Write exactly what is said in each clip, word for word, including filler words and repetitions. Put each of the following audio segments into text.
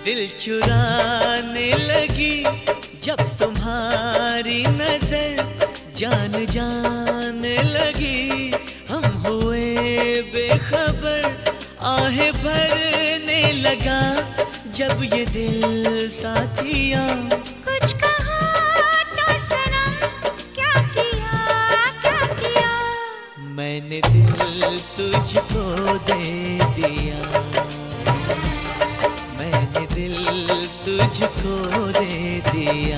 दिल चुराने लगी जब तुम्हारी नजर जान जाने लगी। हम हुए बेखबर आहें भरने लगा जब ये दिल साथिया। कुछ कहा तो सनम, क्या किया क्या किया। मैंने दिल तुझको दे दिया, मैंने दिल तुझको दे दिया।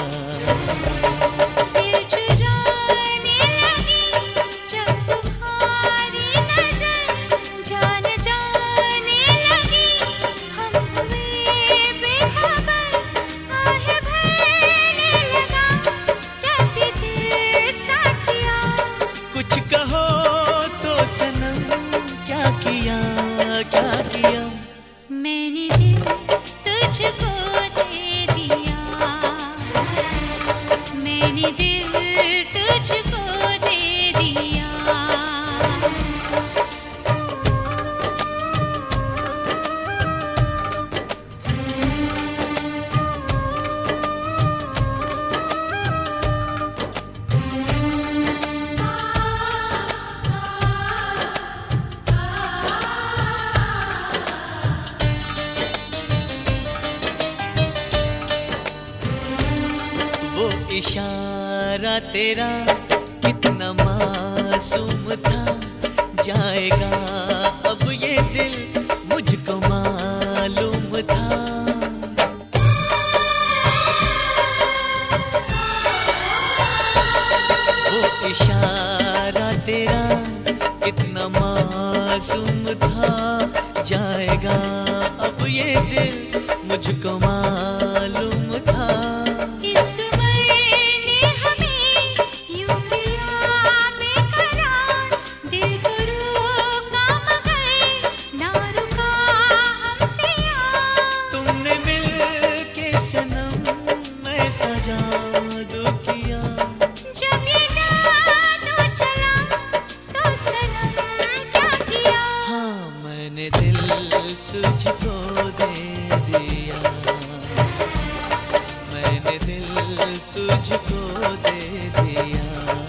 दिल चुराने लगी जब तुम्हारी नजर जान जाने लगी। हम हुए बेखबर आहें भरने लगा जब ये दिल साथिया। कुछ कहो तो सनम, क्या किया क्या किया। मैंने दिल तुझको दे दिया, मैंने दिल तुझको दे दिया। वो इशारा तेरा कितना मासूम था, जाएगा अब ये दिल मुझको मालूम था। वो इशारा तेरा कितना मासूम था, जाएगा अब ये दिल मुझको मालूम था। इस उम्र ने हमें यूं किया बेकरार, दिल को रोका मगर ना रुका हमसे यार। तुमने मिल के सनम ऐसा जादू किया। जब ये जादू चला तो सनम क्या किया। हाँ मैंने दिल तुझको दे दिया, मैंने दिल तुझको दे दिया।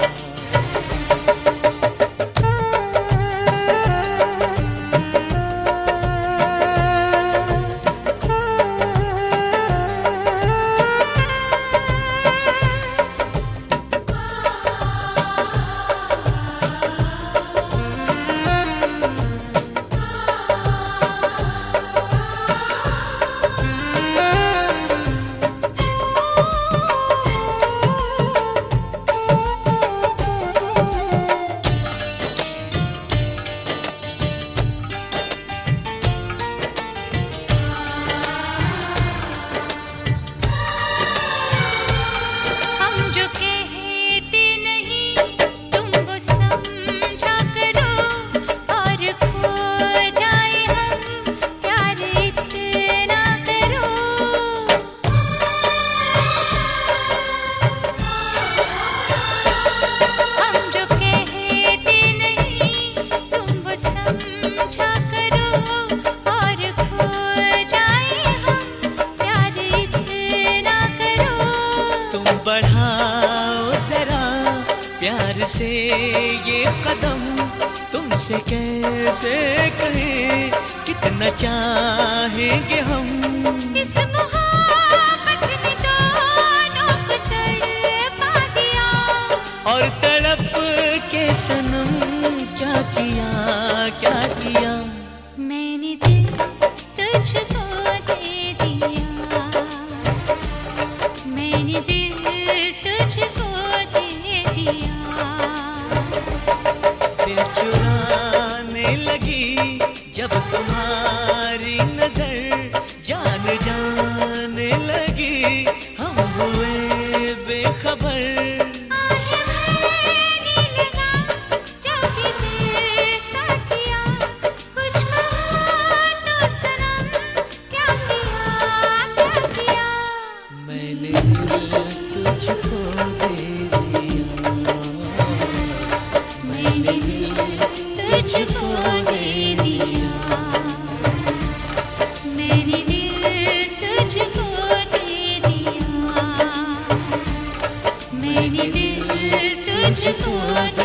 हम जो कहते नहीं तुम वो समझा करो, और खो जाए हम प्यार इतना करो। हम जो कहते नहीं तुम वो समझा करो, और खो जाए हम प्यार इतना करो। तुम बढ़ाओ जरा प्यार से ये कदम, तुमसे कैसे कहें कितना चाहेंगे हम। इस मोहब्बत ने दोनों को तड़पा दिया, और तड़प के सनम क्या किया क्या किया। मैंने दिल तुझको दे दिया, मैंने दिल तुझको दे दिया। दिल चुराने लगी जब तुम्हारी नजर जान जाने लगी। हम हुए बेखबर आहें भरने लगा जब ये दिल साथिया। कुछ कहा तो सनम, क्या किया क्या किया। मैंने दिल तुझको दे दिया, मैंने दिल तुझको दे दिया, मैंने दिल तुझको